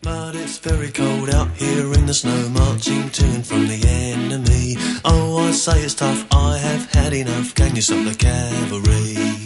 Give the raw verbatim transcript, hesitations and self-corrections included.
But it's very cold out here in the snow, marching to and from the enemy. Oh, I say it's tough, I have had enough. Can you stop the cavalry?